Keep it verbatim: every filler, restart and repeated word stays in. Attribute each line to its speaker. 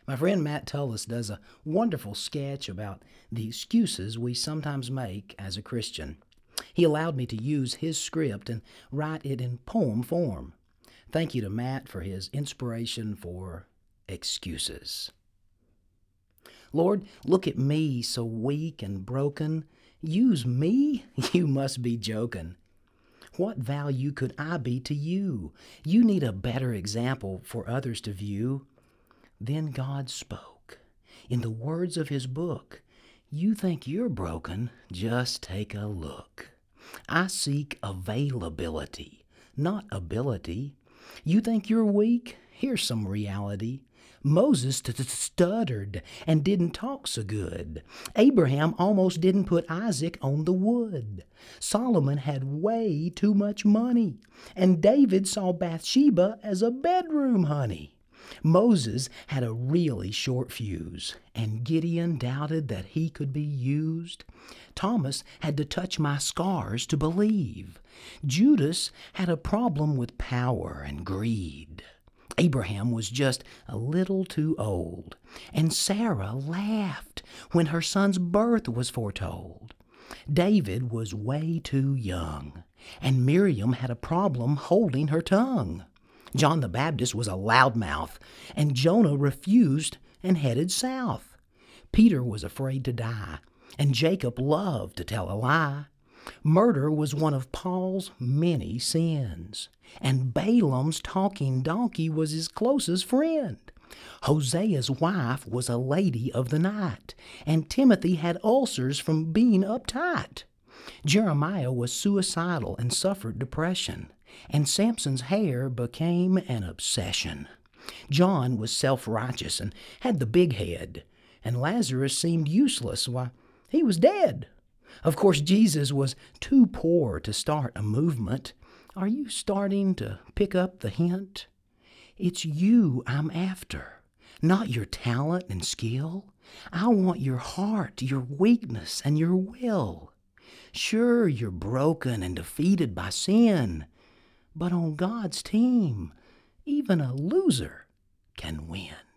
Speaker 1: My friend Matt Tullis does a wonderful sketch about the excuses we sometimes make as a Christian. He allowed me to use his script and write it in poem form. Thank you to Matt for his inspiration for excuses. Lord, look at me, so weak and broken. Use me? You must be joking. What value could I be to you? You need a better example for others to view. Then God spoke. In the words of his book, you think you're broken? Just take a look. I seek availability, not ability. You think you're weak? Here's some reality. Moses stuttered and didn't talk so good. Abraham almost didn't put Isaac on the wood. Solomon had way too much money, and David saw Bathsheba as a bedroom honey. Moses had a really short fuse, and Gideon doubted that he could be used. Thomas had to touch my scars to believe. Judas had a problem with power and greed. Abraham was just a little too old, and Sarah laughed when her son's birth was foretold. David was way too young, and Miriam had a problem holding her tongue. John the Baptist was a loudmouth, and Jonah refused and headed south. Peter was afraid to die, and Jacob loved to tell a lie. Murder was one of Paul's many sins, and Balaam's talking donkey was his closest friend. Hosea's wife was a lady of the night, and Timothy had ulcers from being uptight. Jeremiah was suicidal and suffered depression, and Samson's hair became an obsession. John was self-righteous and had the big head, and Lazarus seemed useless. Why, he was dead. Of course, Jesus was too poor to start a movement. Are you starting to pick up the hint? It's you I'm after, not your talent and skill. I want your heart, your weakness, and your will. Sure, you're broken and defeated by sin, but on God's team, even a loser can win.